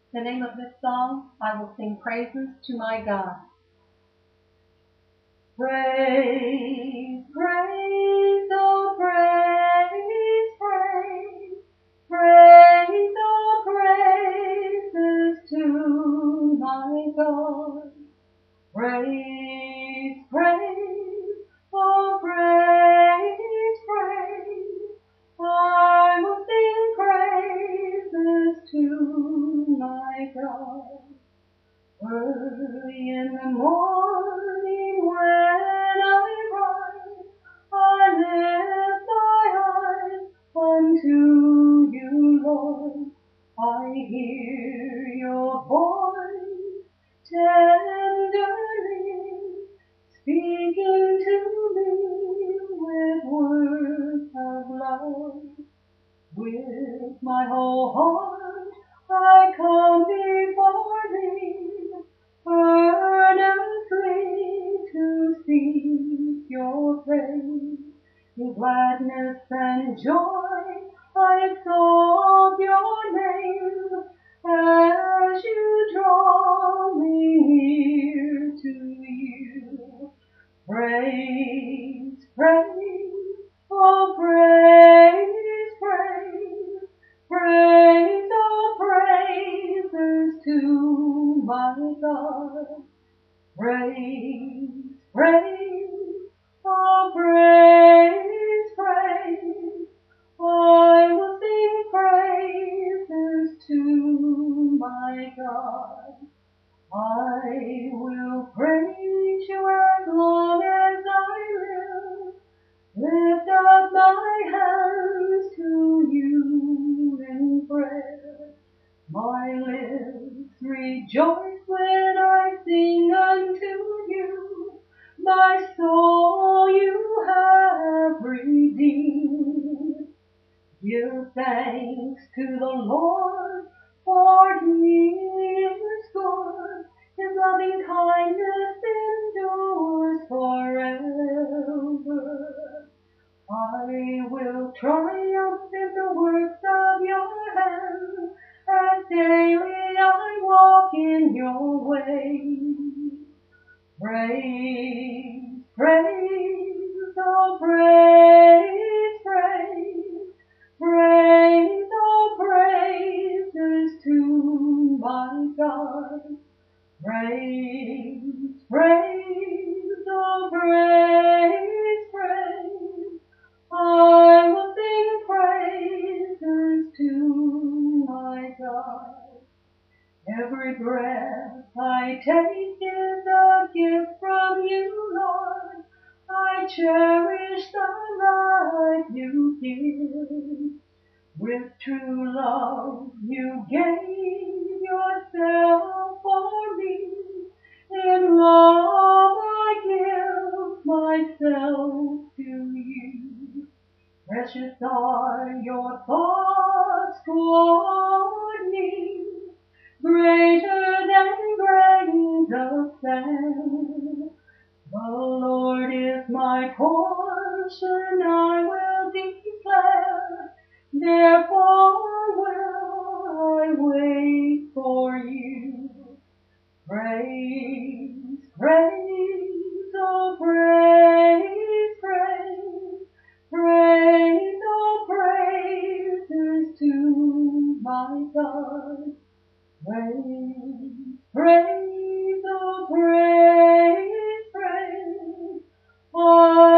The name of this song, I will sing praises to my God. Praise, praise, oh praise, praise, praise, oh praises to my God. Praise, praise, oh praise, praise, I will sing praises to my God. Early in the morning when I rise, I lift my eyes unto you, Lord. I hear your voice tenderly speaking to me with words of love. With my whole heart I come before thee, earnestly to seek your face. In gladness and joy I exalt your name, as you draw me near to you. Praise, praise, oh praise, praise, praise, oh praises to my God. Praise, praise, oh praise, praise, I will sing praises to my God. I will praise you as long as I live. Lift up my hands to you in prayer. My lips rejoice when I sing unto you. My soul you have redeemed. Give thanks to the Lord, for he is good. His loving kindness endures forever. I will triumph in the works of your hands, as daily I walk in your ways. Praise, praise, oh praise, praise, praise, oh praises to my God. Praise, praise, oh praise, praise, I will sing praises to my God. Every breath I take is a gift from you, Lord. I cherish the life you give. With true love you gave yourself for me. In love I give myself to you. Precious are your thoughts toward me, greater than grains of sand. The Lord is my portion, I will declare, therefore will I wait for you. Praise, praise, oh praise, praise, praise, oh praises to my God. Praise, praise, oh praise, praise,